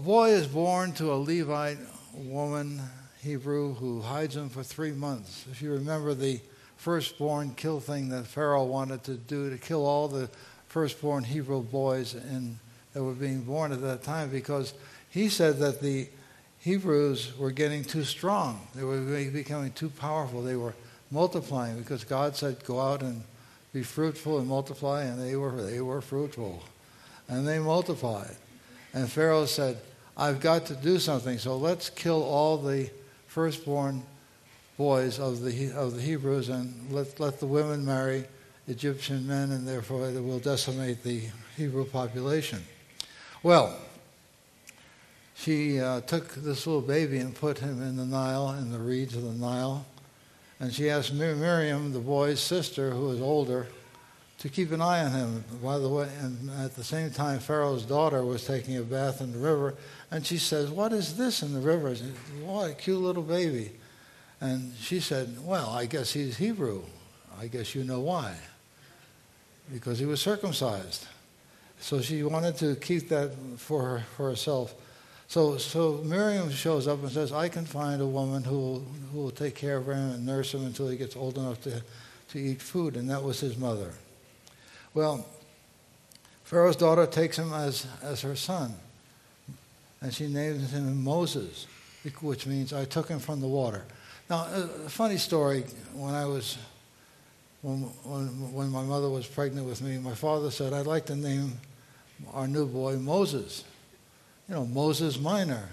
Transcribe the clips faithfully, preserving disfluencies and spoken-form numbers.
boy is born to a Levite woman, Hebrew, who hides him for three months. If you remember the firstborn kill thing that Pharaoh wanted to do, to kill all the firstborn Hebrew boys in, that were being born at that time, because he said that the Hebrews were getting too strong. They were becoming too powerful. They were multiplying, because God said, go out and be fruitful and multiply, and they were they were fruitful. And they multiplied. And Pharaoh said, I've got to do something, so let's kill all the firstborn boys of the of the Hebrews, and let let the women marry Egyptian men, and therefore it will decimate the Hebrew population. Well, she uh, took this little baby and put him in the Nile, in the reeds of the Nile, and she asked Mir- Miriam, the boy's sister, who was older, to keep an eye on him. By the way, and at the same time, Pharaoh's daughter was taking a bath in the river, and she says, what is this in the river? She said, what a cute little baby. And she said, well, I guess he's Hebrew. I guess you know why. Because he was circumcised. So she wanted to keep that for her, for herself. So so Miriam shows up and says, I can find a woman who will, who will take care of him and nurse him until he gets old enough to, to eat food. And that was his mother. Well, Pharaoh's daughter takes him as, as her son. And she names him Moses, which means I took him from the water. Now, a funny story, when I was, when, when, when my mother was pregnant with me, my father said, I'd like to name our new boy Moses. You know, Moses Minor.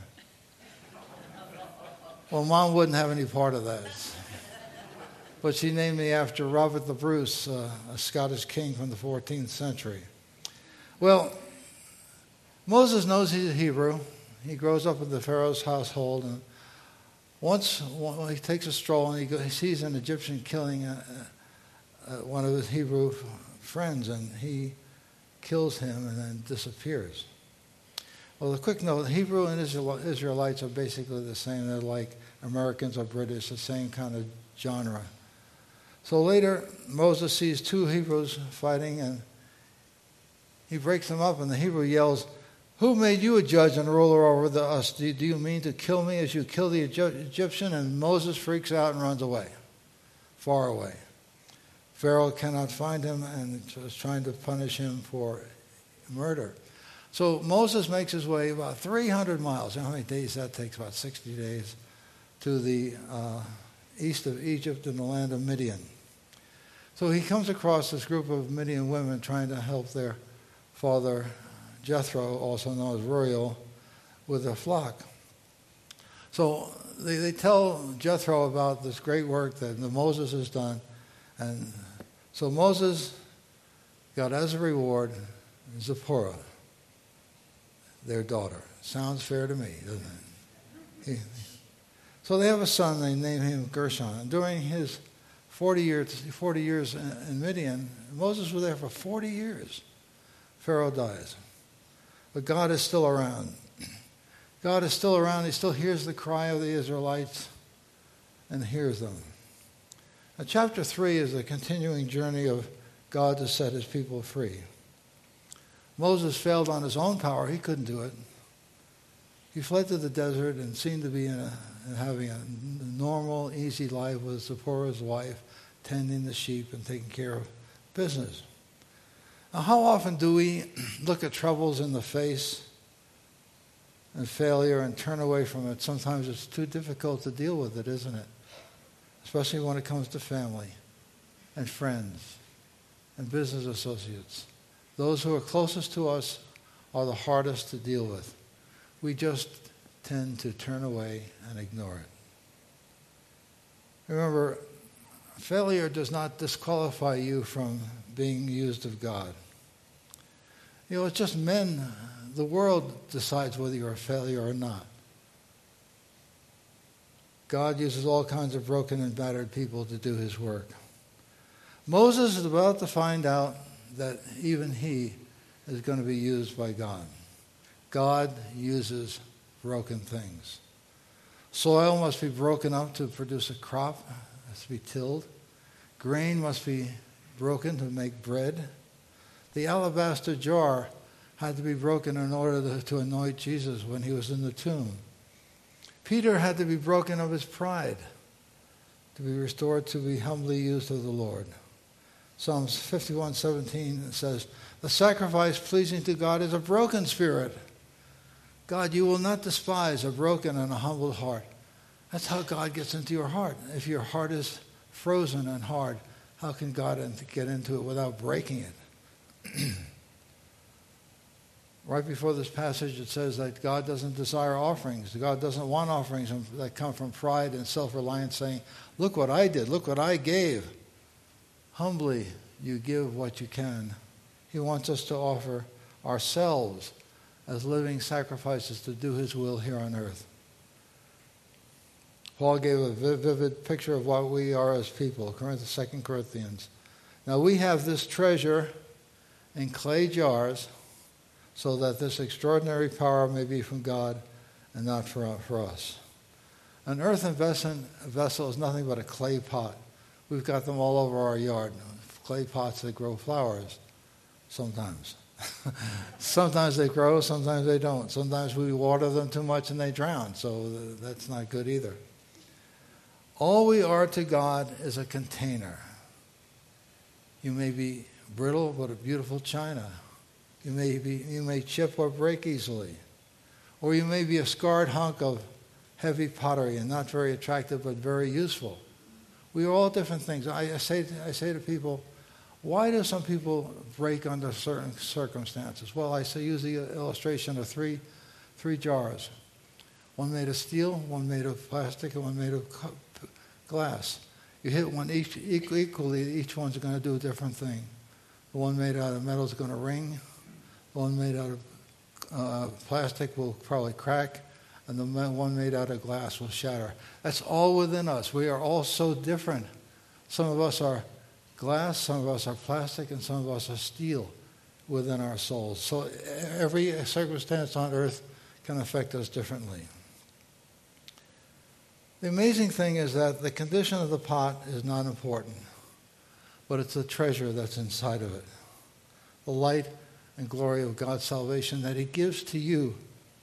Well, Mom wouldn't have any part of that. But she named me after Robert the Bruce, uh, a Scottish king from the fourteenth century. Well, Moses knows he's a Hebrew. He grows up in the Pharaoh's household, and once when he takes a stroll and he, go, he sees an Egyptian killing a, a, one of his Hebrew friends, and he kills him and then disappears. Well, a quick note, Hebrew and Israel, Israelites are basically the same. They're like Americans or British, the same kind of genre. So later, Moses sees two Hebrews fighting, and he breaks them up, and the Hebrew yells, who made you a judge and a ruler over the, us? Do, do you mean to kill me as you kill the Egyptian? And Moses freaks out and runs away, far away. Pharaoh cannot find him and is trying to punish him for murder. So Moses makes his way about three hundred miles. You know how many days that takes? About sixty days to the uh, east of Egypt in the land of Midian. So he comes across this group of Midian women trying to help their father Jethro, also known as Uriel, with their flock. So they, they tell Jethro about this great work that Moses has done. And so Moses got as a reward Zipporah, their daughter. Sounds fair to me, doesn't it? He, so they have a son, they name him Gershon. And during his forty years, forty years in Midian, Moses was there for forty years. Pharaoh dies. But God is still around. God is still around. He still hears the cry of the Israelites and hears them. Now, chapter three is a continuing journey of God to set his people free. Moses failed on his own power. He couldn't do it. He fled to the desert and seemed to be in a, having a normal, easy life with Zipporah's wife, tending the sheep and taking care of business. Now, how often do we look at troubles in the face and failure and turn away from it? Sometimes it's too difficult to deal with it, isn't it? Especially when it comes to family and friends and business associates. Those who are closest to us are the hardest to deal with. We just tend to turn away and ignore it. Remember, failure does not disqualify you from being used of God. You know, it's just men. The world decides whether you're a failure or not. God uses all kinds of broken and battered people to do his work. Moses is about to find out that even he is going to be used by God. God uses broken things. Soil must be broken up to produce a crop. It has to be tilled. Grain must be broken to make bread. The alabaster jar had to be broken in order to, to anoint Jesus when he was in the tomb. Peter had to be broken of his pride to be restored to be humbly used of the Lord. Psalms fifty-one seventeen says, the sacrifice pleasing to God is a broken spirit. God, you will not despise a broken and a humbled heart. That's how God gets into your heart. If your heart is frozen and hard, how can God get into it without breaking it? Right before this passage, it says that God doesn't desire offerings. God doesn't want offerings that come from pride and self-reliance, saying, look what I did, look what I gave. Humbly, you give what you can. He wants us to offer ourselves as living sacrifices to do his will here on earth. Paul gave a vivid picture of what we are as people, Second Corinthians. Now we have this treasure in clay jars, so that this extraordinary power may be from God and not for, for us. An earthen vessel is nothing but a clay pot. We've got them all over our yard. Clay pots that grow flowers sometimes. Sometimes they grow, sometimes they don't. Sometimes we water them too much and they drown, so that's not good either. All we are to God is a container. You may be brittle, but a beautiful china. You may be, you may chip or break easily. Or you may be a scarred hunk of heavy pottery and not very attractive but very useful. We are all different things. I, I say I say to people, why do some people break under certain circumstances? Well, I say use the illustration of three three jars. One made of steel, one made of plastic, and one made of glass. You hit one each equally, each one's going to do a different thing. The one made out of metal is going to ring. One made out of uh, plastic will probably crack, and the one made out of glass will shatter. That's all within us. We are all so different. Some of us are glass, some of us are plastic, and some of us are steel within our souls. So every circumstance on earth can affect us differently. The amazing thing is that the condition of the pot is not important, but it's the treasure that's inside of it. The light and glory of God's salvation that he gives to you.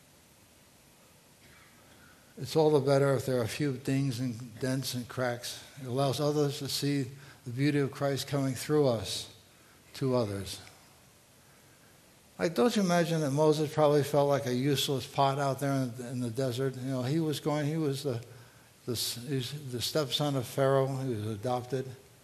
It's all the better if there are a few dings and dents and cracks. It allows others to see the beauty of Christ coming through us to others. Like, don't you imagine that Moses probably felt like a useless pot out there in, in the desert? You know, he was going, he was the, the, he was the stepson of Pharaoh. He was adopted.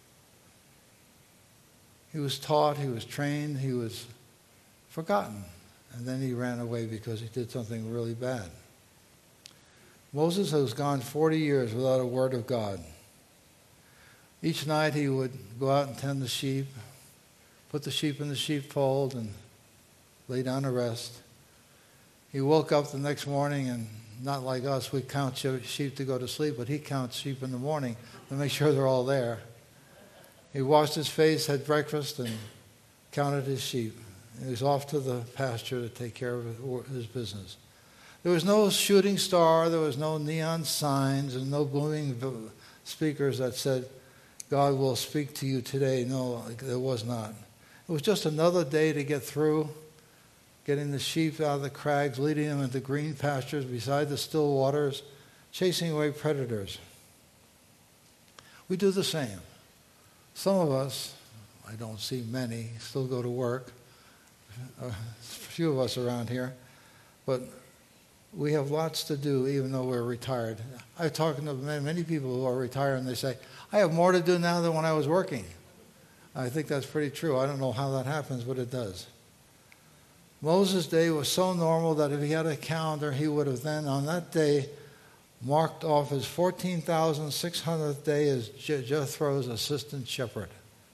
He was taught, he was trained, he was forgotten. And then he ran away because he did something really bad. Moses has gone forty years without a word of God. Each night he would go out and tend the sheep, put the sheep in the sheepfold, and lay down to rest. He woke up the next morning, and not like us, we count sheep to go to sleep, but he counts sheep in the morning to make sure they're all there. He washed his face, had breakfast, and counted his sheep. He was off to the pasture to take care of his business. There was no shooting star, there was no neon signs, and no booming speakers that said, God will speak to you today. No, there was not. It was just another day to get through, getting the sheep out of the crags, leading them into green pastures beside the still waters, chasing away predators. We do the same. Some of us, I don't see many, still go to work. A few of us around here, but we have lots to do even though we're retired. I'm talking to many people who are retired and they say, I have more to do now than when I was working. I think that's pretty true. I don't know how that happens, but it does. Moses' day was so normal that if he had a calendar, he would have then on that day marked off his fourteen thousand six hundredth day as Jethro's assistant shepherd.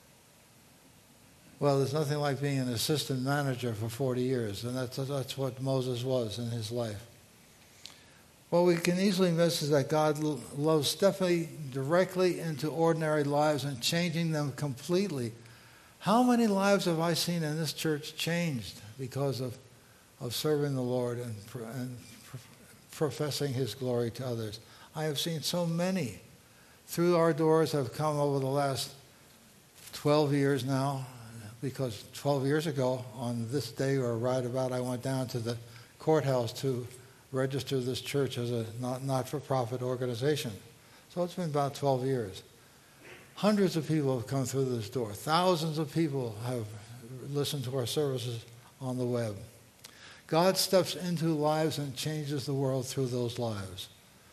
Well, there's nothing like being an assistant manager for forty years, and that's, that's what Moses was in his life. What we can easily miss is that God loves stepping directly into ordinary lives and changing them completely. How many lives have I seen in this church changed because of, of serving the Lord and, and professing his glory to others? I have seen so many. Through our doors have come over the last twelve years now, because twelve years ago, on this day or right about, I went down to the courthouse to register this church as a not, not-for-profit organization. So it's been about twelve years. Hundreds of people have come through this door. Thousands of people have listened to our services on the web. God steps into lives and changes the world through those lives.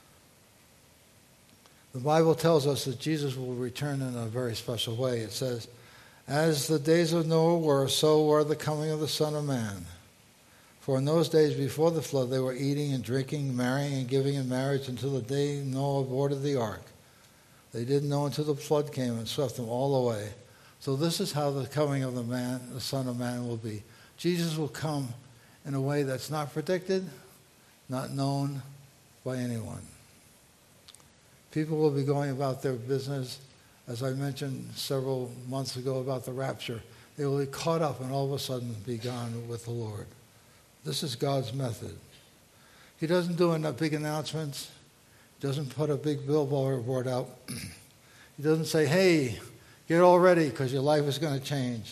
The Bible tells us that Jesus will return in a very special way. It says, as the days of Noah were, so were the coming of the Son of Man. For in those days before the flood, they were eating and drinking, marrying and giving in marriage until the day Noah boarded the ark. They didn't know until the flood came and swept them all away. So this is how the coming of the man, the Son of Man, will be. Jesus will come in a way that's not predicted, not known by anyone. People will be going about their business, as I mentioned several months ago about the rapture. They will be caught up and all of a sudden be gone with the Lord. This is God's method. He doesn't do enough big announcements. He doesn't put a big billboard out. He doesn't say, hey, get all ready because your life is going to change.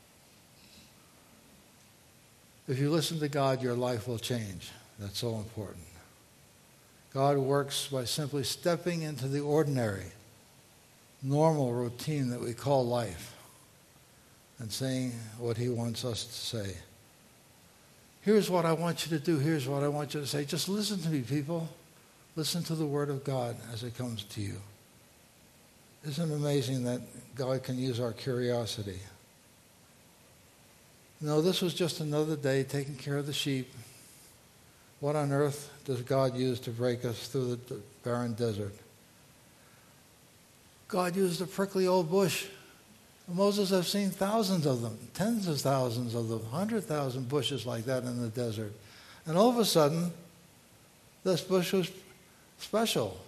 If you listen to God, your life will change. That's so important. God works by simply stepping into the ordinary, normal routine that we call life and saying what he wants us to say. Here's what I want you to do. Here's what I want you to say. Just listen to me, people. Listen to the word of God as it comes to you. Isn't it amazing that God can use our curiosity? No, this was just another day taking care of the sheep. What on earth does God use to break us through the barren desert? God used a prickly old bush. Moses has seen thousands of them, tens of thousands of them, one hundred thousand bushes like that in the desert. And all of a sudden, this bush was special.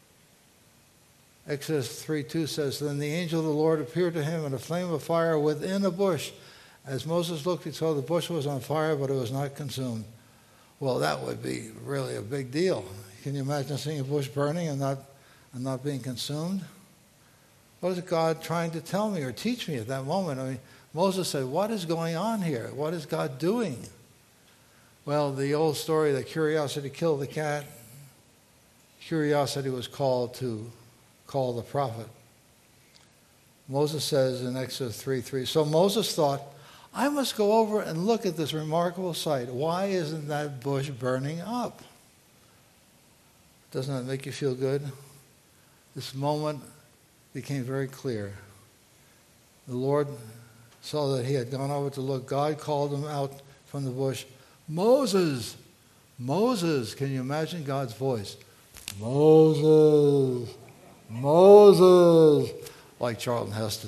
Exodus three two says, then the angel of the Lord appeared to him in a flame of fire within a bush. As Moses looked, he saw the bush was on fire, but it was not consumed. Well, that would be really a big deal. Can you imagine seeing a bush burning and not, and not being consumed? What is God trying to tell me or teach me at that moment? I mean, Moses said, what is going on here? What is God doing? Well, the old story that curiosity killed the cat, curiosity was called to call the prophet. Moses says in Exodus three three, so Moses thought, I must go over and look at this remarkable sight. Why isn't that bush burning up? Doesn't that make you feel good? This moment became very clear. The Lord saw that he had gone over to look. God called him out from the bush. Moses! Moses! Can you imagine God's voice? Moses! Moses! Like Charlton Heston.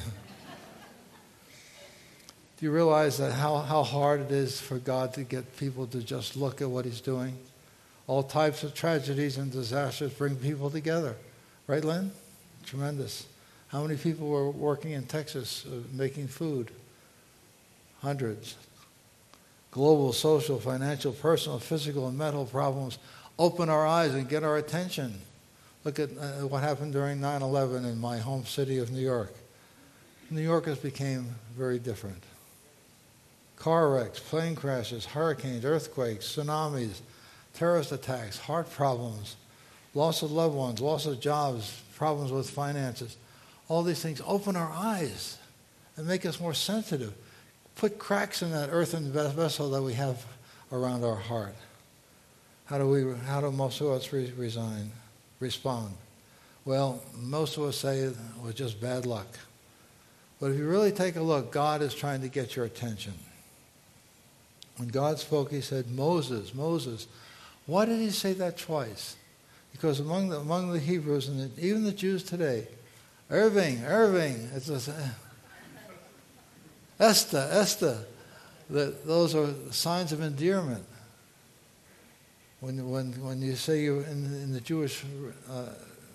Do you realize that how, how hard it is for God to get people to just look at what he's doing? All types of tragedies and disasters bring people together. Right, Lynn? Tremendous. How many people were working in Texas uh, making food? Hundreds. Global, social, financial, personal, physical, and mental problems open our eyes and get our attention. Look at uh, what happened during nine eleven in my home city of New York. New Yorkers became very different. Car wrecks, plane crashes, hurricanes, earthquakes, tsunamis, terrorist attacks, heart problems, loss of loved ones, loss of jobs, problems with finances. All these things open our eyes and make us more sensitive. Put cracks in that earthen vessel that we have around our heart. How do we? How do most of us re- resign, respond? Well, most of us say it was just bad luck. But if you really take a look, God is trying to get your attention. When God spoke, he said, Moses, Moses. Why did he say that twice? Because among the, among the Hebrews, and the, even the Jews today, Irving, Irving, it's a, Esther, Esther, that those are signs of endearment. When, when, when you say you in, in the Jewish uh,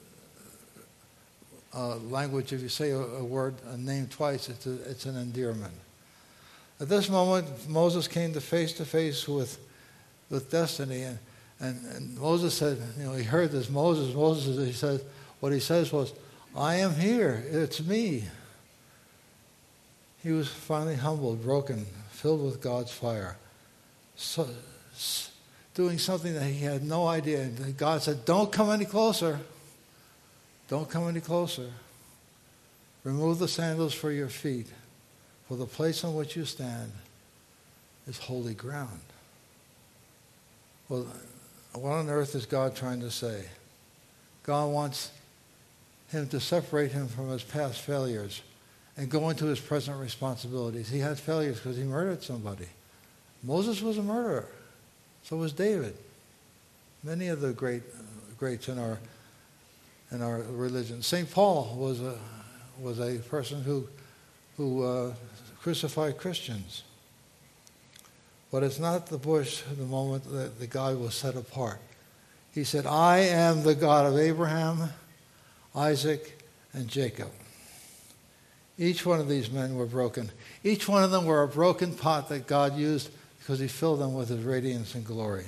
uh, language, if you say a, a word, a name twice, it's, a, it's an endearment. At this moment, Moses came to face to face with with destiny, and, and, and Moses said, you know, he heard this, Moses, Moses, he said, what he says was, I am here, it's me. he was finally humbled, broken, filled with God's fire, so, doing something that he had no idea. God said, don't come any closer. Don't come any closer. Remove the sandals from your feet, for the place on which you stand is holy ground. Well, what on earth is God trying to say? God wants him to separate him from his past failures and go into his present responsibilities. He had failures because he murdered somebody. Moses was a murderer. So was David. Many of the great greats in our in our religion. Saint Paul was a was a person who who uh, crucified Christians. But it's not the bush the moment that the God was set apart. He said, I am the God of Abraham, Isaac, and Jacob. Each one of these men were broken. Each one of them were a broken pot that God used because he filled them with his radiance and glory.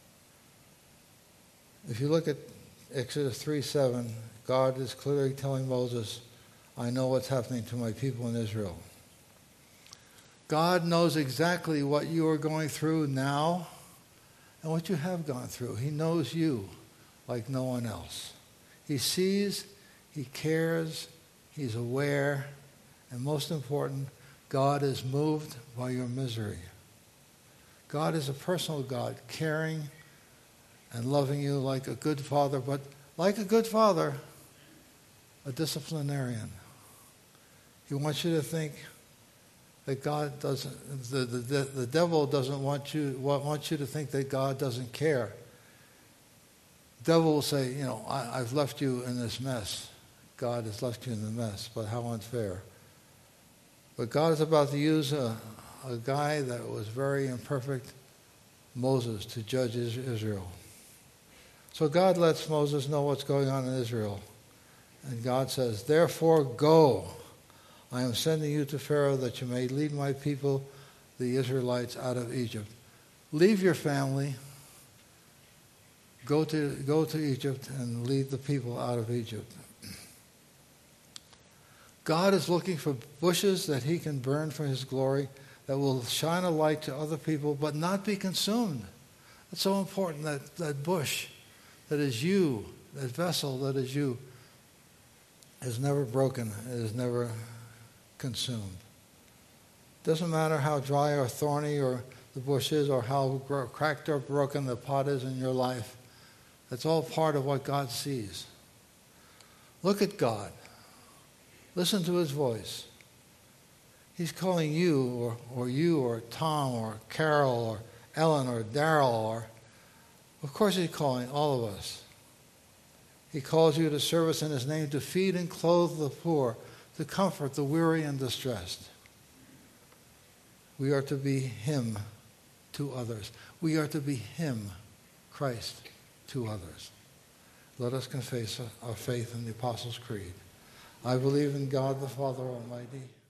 If you look at Exodus three seven, God is clearly telling Moses, I know what's happening to my people in Israel. God knows exactly what you are going through now and what you have gone through. He knows you like no one else. He sees, he cares, he's aware, and most important, God is moved by your misery. God is a personal God, caring and loving you like a good father, but like a good father, a disciplinarian. He wants you to think that God doesn't, the, the, the devil doesn't want you, wants you to think that God doesn't care. The devil will say, you know, I, I've left you in this mess. God has left you in the mess, but how unfair. But God is about to use a, a guy that was very imperfect, Moses, to judge Israel. So God lets Moses know what's going on in Israel. And God says, therefore go. I am sending you to Pharaoh that you may lead my people, the Israelites, out of Egypt. Leave your family, go to, go to Egypt and lead the people out of Egypt. God is looking for bushes that he can burn for his glory, that will shine a light to other people but not be consumed. It's so important that that bush that is you, that vessel that is you, is never broken, it is never consumed. Doesn't matter how dry or thorny or the bush is or how cracked or broken the pot is in your life. That's all part of what God sees. Look at God. Listen to his voice. He's calling you or, or you or Tom or Carol or Ellen or Daryl or, of course he's calling all of us. He calls you to service in his name, to feed and clothe the poor, to comfort the weary and distressed. We are to be him to others. We are to be him, Christ, to others. Let us confess our faith in the Apostles' Creed. I believe in God the Father Almighty,